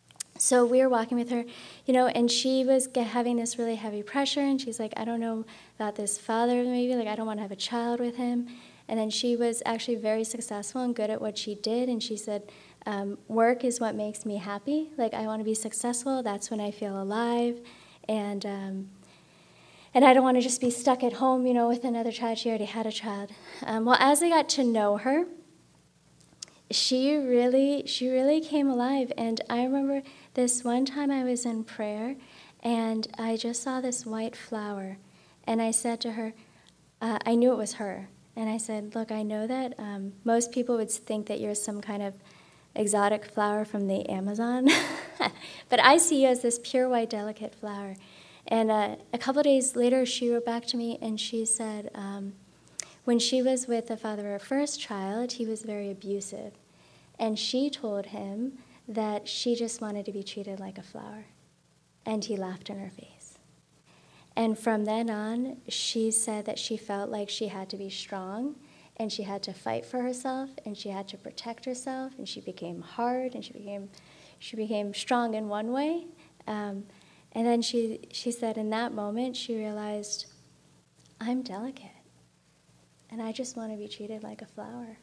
So we were walking with her, you know, and she was get, having this really heavy pressure, and she's like, I don't know about this father, maybe, like, I don't want to have a child with him. And then she was actually very successful and good at what she did, and she said, um, work is what makes me happy. Like, I want to be successful. That's when I feel alive. And um, and I don't want to just be stuck at home, you know, with another child. She already had a child. Um, well, as I got to know her, she really, she really came alive. And I remember this one time I was in prayer, and I just saw this white flower. And I said to her, uh, I knew it was her. And I said, look, I know that um, most people would think that you're some kind of exotic flower from the Amazon. But I see you as this pure white, delicate flower. And uh, a couple of days later, she wrote back to me, and she said, um, when she was with the father of her first child, he was very abusive. And she told him that she just wanted to be treated like a flower. And he laughed in her face. And from then on, she said that she felt like she had to be strong, and she had to fight for herself, and she had to protect herself, and she became hard, and she became she became strong in one way. Um, and then she, she said in that moment, she realized, I'm delicate, and I just want to be treated like a flower.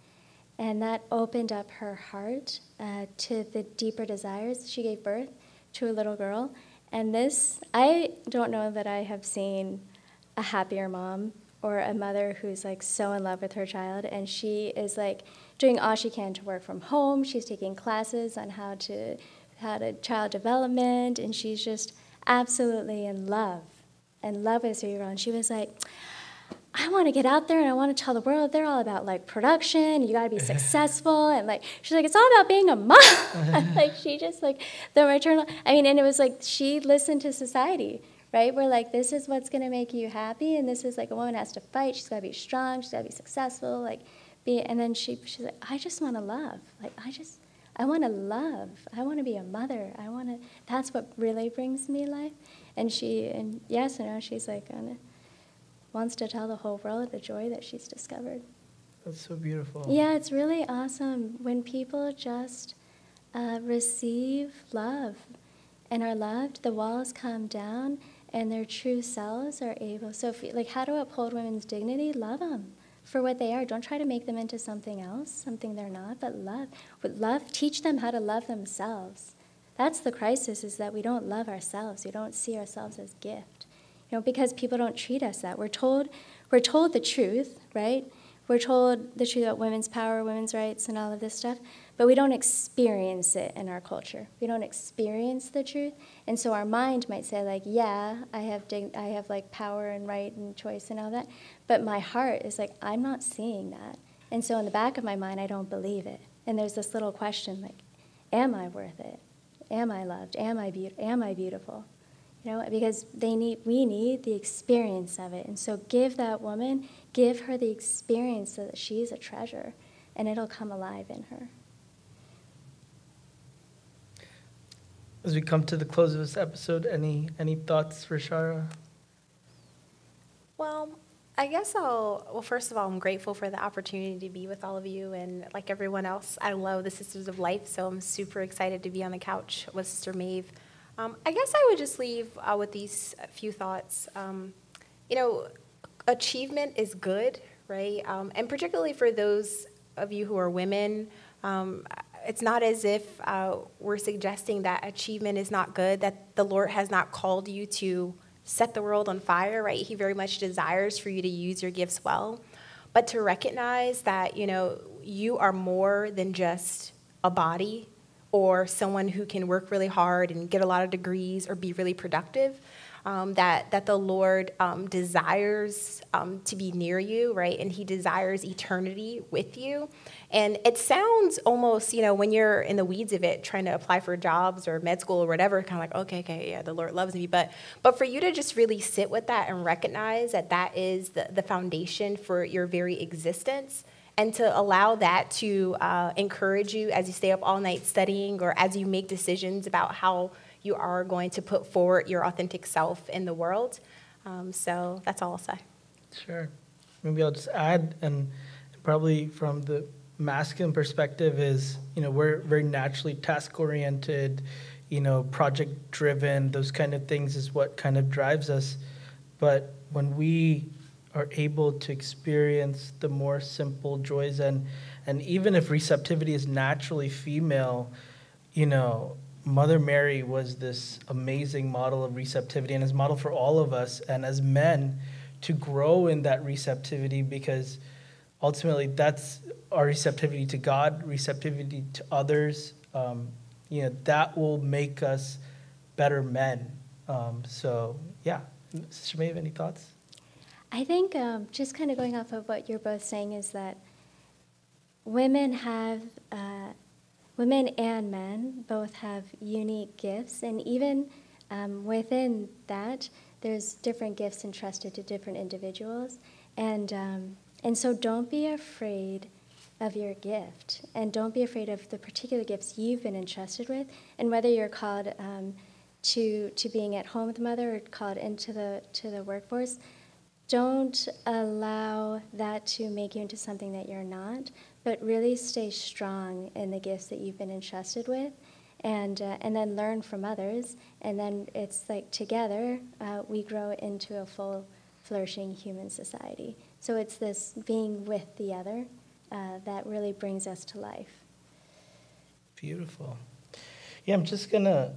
And that opened up her heart uh, to the deeper desires. She gave birth to a little girl. And this, I don't know that I have seen a happier mom or a mother who's like so in love with her child. And she is like doing all she can to work from home. She's taking classes on how to, how to child development. And she's just absolutely in love, in love with her three-year-old. And she was like, I want to get out there and I want to tell the world they're all about like production. You got to be successful. And like, she's like, it's all about being a mom. Like she just like the maternal, I mean, and it was like, she listened to society, right? We're like, this is what's going to make you happy. And this is like, a woman has to fight. She's got to be strong. She's got to be successful. Like be, and then she, she's like, I just want to love. Like, I just, I want to love. I want to be a mother. I want to, that's what really brings me life. And she, and yes, you know, she's like, on a, wants to tell the whole world the joy that she's discovered. That's so beautiful. Yeah, it's really awesome when people just uh, receive love and are loved, the walls come down and their true selves are able. So, if, like, how to uphold women's dignity? Love them for what they are. Don't try to make them into something else, something they're not, but love. With love, teach them how to love themselves. That's the crisis, is that we don't love ourselves. We don't see ourselves as gift. You know, because people don't treat us that. We're told, we're told the truth, right? We're told the truth about women's power, women's rights, and all of this stuff, but we don't experience it in our culture. We don't experience the truth, and so our mind might say, like, yeah, I have, dig- I have like power and right and choice and all that, but my heart is like, I'm not seeing that, and so in the back of my mind, I don't believe it. And there's this little question, like, am I worth it? Am I loved? Am I be- Am I beautiful? You know, because they need, we need the experience of it. And so give that woman, give her the experience so that she's a treasure, and it'll come alive in her. As we come to the close of this episode, any any thoughts for Shara? Well, I guess I'll, well, first of all, I'm grateful for the opportunity to be with all of you. And like everyone else, I love the Sisters of Life, so I'm super excited to be on the couch with Sister Maeve. Um, I guess I would just leave uh, with these few thoughts. Um, you know, achievement is good, right? Um, and particularly for those of you who are women, um, it's not as if uh, we're suggesting that achievement is not good, that the Lord has not called you to set the world on fire, right? He very much desires for you to use your gifts well, but to recognize that, you know, you are more than just a body or someone who can work really hard and get a lot of degrees or be really productive. Um, that, that the Lord um, desires um, to be near you, right? And he desires eternity with you. And it sounds almost, you know, when you're in the weeds of it, trying to apply for jobs or med school or whatever, kind of like, okay, okay, yeah, the Lord loves me. But but for you to just really sit with that and recognize that that is the, the foundation for your very existence, and to allow that to uh, encourage you as you stay up all night studying, or as you make decisions about how you are going to put forward your authentic self in the world. Um, so that's all I'll say. Sure. Maybe I'll just add, and probably from the masculine perspective is, you know, we're very naturally task-oriented, you know, project-driven, those kind of things is what kind of drives us. But when we are able to experience the more simple joys, and, and even if receptivity is naturally female, you know, Mother Mary was this amazing model of receptivity, and is model for all of us, and as men, to grow in that receptivity, because ultimately that's our receptivity to God, receptivity to others. Um, you know, that will make us better men. Um, so, yeah. Sister Maeve, any thoughts? I think um, just kind of going off of what you're both saying is that women have... Uh, Women and men both have unique gifts, and even um, within that, there's different gifts entrusted to different individuals. And, um, and so don't be afraid of your gift, and don't be afraid of the particular gifts you've been entrusted with, and whether you're called um, to, to being at home with the mother or called into the, to the workforce, don't allow that to make you into something that you're not, but really stay strong in the gifts that you've been entrusted with, and uh, and then learn from others, and then it's like together uh, we grow into a full, flourishing human society. So it's this being with the other uh, that really brings us to life. Beautiful. Yeah, I'm just gonna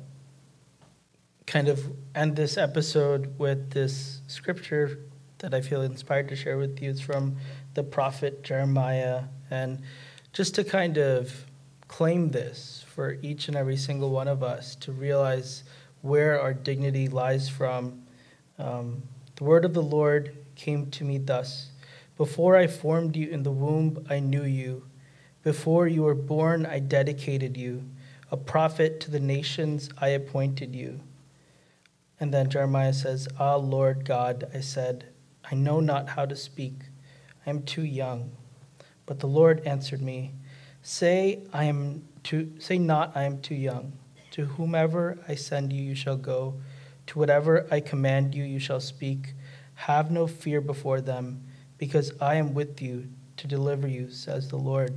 kind of end this episode with this scripture that I feel inspired to share with you. It's from the prophet Jeremiah, and just to kind of claim this for each and every single one of us, to realize where our dignity lies from. Um, the word of the Lord came to me thus: before I formed you in the womb, I knew you. Before you were born, I dedicated you. A prophet to the nations, I appointed you. And then Jeremiah says, Ah, Lord God, I said, I know not how to speak. I am too young. But the Lord answered me, Say, I am too, say not, I am too young. To whomever I send you, you shall go. To whatever I command you, you shall speak. Have no fear before them, because I am with you to deliver you, says the Lord.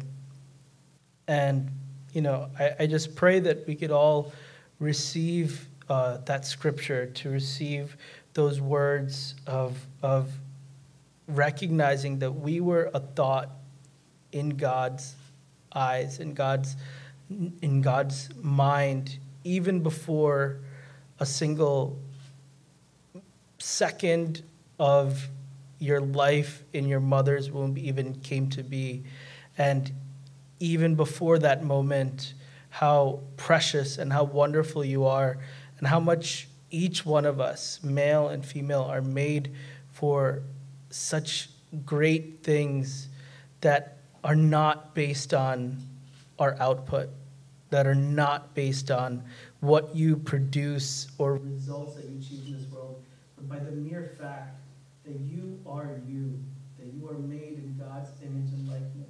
And, you know, I, I just pray that we could all receive uh, that scripture, to receive those words of, of recognizing that we were a thought in God's eyes, in God's, in God's mind, even before a single second of your life in your mother's womb even came to be. And even before that moment, how precious and how wonderful you are, and how much each one of us, male and female, are made for such great things that are not based on our output, that are not based on what you produce or results that you achieve in this world, but by the mere fact that you are you, that you are made in God's image and likeness.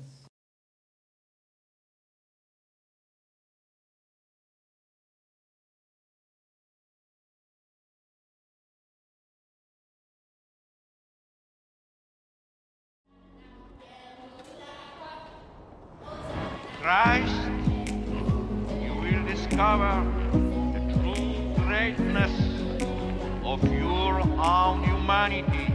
Christ, you will discover the true greatness of your own humanity.